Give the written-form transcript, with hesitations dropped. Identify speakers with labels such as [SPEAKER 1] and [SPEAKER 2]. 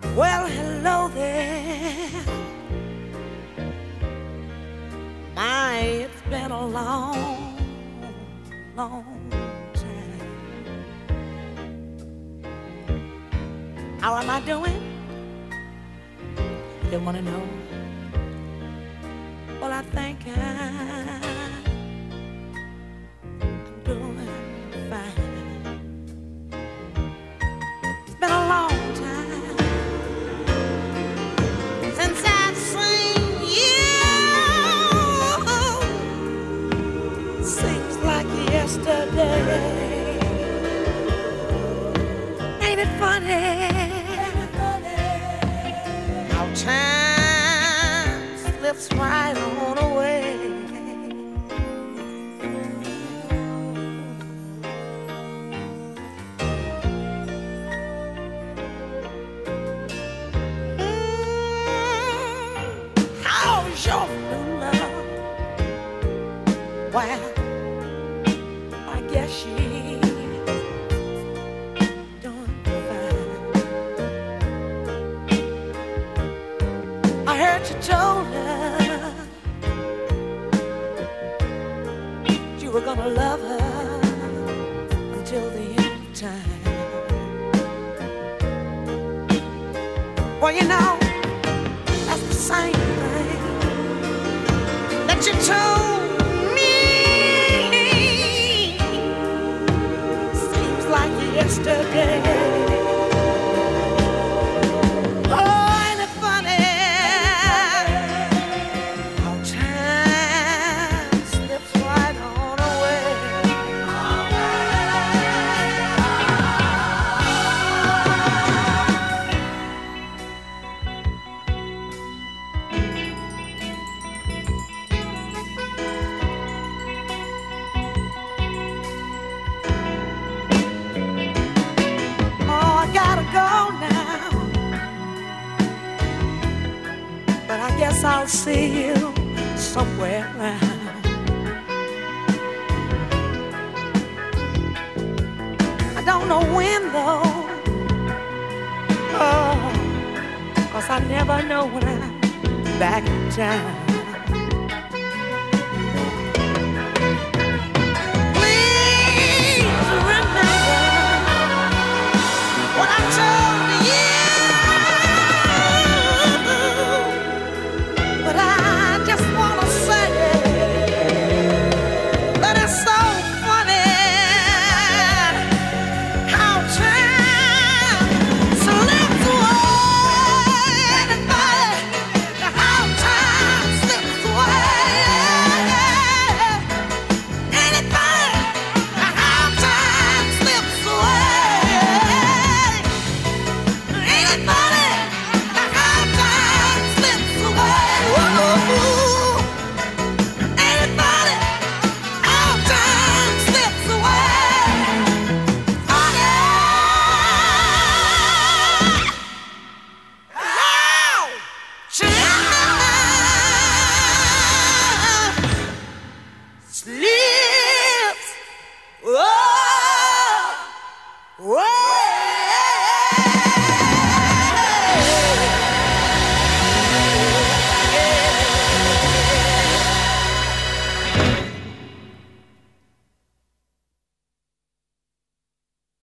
[SPEAKER 1] Well, hello there. My, it's been a long, long time. How am I doing? You want to know? Well, I think I'm doing fine. It's been a long time since I've seen you. Seems like yesterday. Ain't it funny? How time slips right on away. How's your new love? Well, I guess she's doing fine. I heard you told her you were gonna love her until the end of time. Well, you know, that's the same thing that you told me. Seems like yesterday. Oh, ain't it funny how time slips right on away. Oh, I gotta go now, but I guess I'll see you somewhere around. I don't know when though, oh, 'cause I never know when I'm back in town.